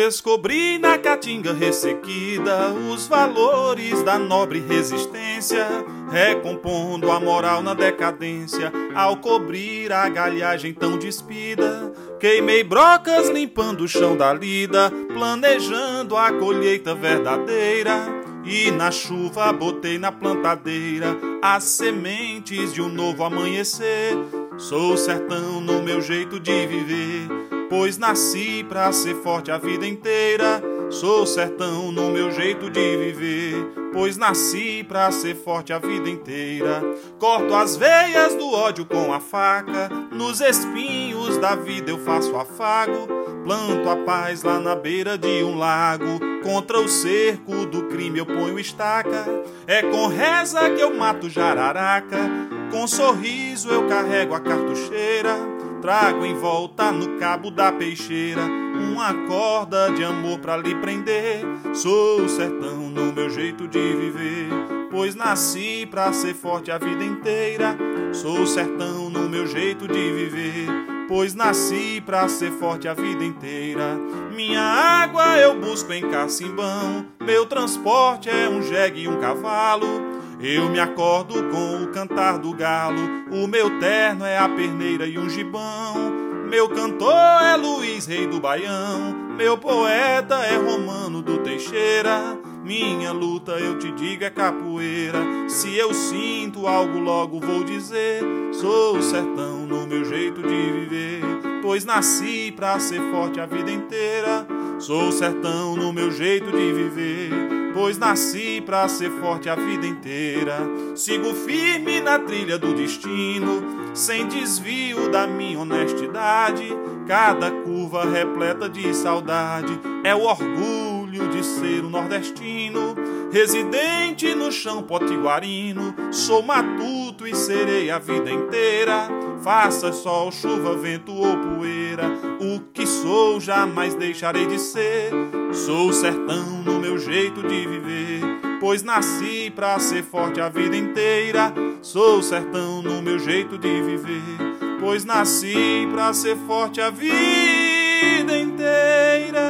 Descobri na caatinga ressequida os valores da nobre resistência, recompondo a moral na decadência, ao cobrir a galhagem tão despida. Queimei brocas limpando o chão da lida, planejando a colheita verdadeira, e na chuva botei na plantadeira as sementes de um novo amanhecer. Sou sertão no meu jeito de viver, pois nasci pra ser forte a vida inteira. Sou sertão no meu jeito de viver, pois nasci pra ser forte a vida inteira. Corto as veias do ódio com a faca, nos espinhos da vida eu faço afago. Planto a paz lá na beira de um lago, contra o cerco do crime eu ponho estaca. É com reza que eu mato jararaca, com sorriso eu carrego a cartucheira. Trago em volta no cabo da peixeira uma corda de amor pra lhe prender. Sou sertão no meu jeito de viver, pois nasci pra ser forte a vida inteira. Sou sertão no meu jeito de viver, pois nasci pra ser forte a vida inteira. Minha água eu busco em Cacimbão, meu transporte é um jegue e um cavalo. Eu me acordo com o cantar do galo, o meu terno é a perneira e um gibão. Meu cantor é Luiz, rei do Baião, meu poeta é Romano do Teixeira. Minha luta, eu te digo, é capoeira. Se eu sinto algo, logo vou dizer. Sou sertão no meu jeito de viver, pois nasci pra ser forte a vida inteira. Sou sertão no meu jeito de viver, pois nasci pra ser forte a vida inteira. Sigo firme na trilha do destino, sem desvio da minha honestidade. Cada curva repleta de saudade é o orgulho de ser um nordestino. Residente no chão potiguarino, sou matuto e serei a vida inteira. Faça sol, chuva, vento ou poeira, o que sou jamais deixarei de ser. Sou sertão no meu jeito de viver, pois nasci pra ser forte a vida inteira. Sou sertão no meu jeito de viver, pois nasci pra ser forte a vida inteira.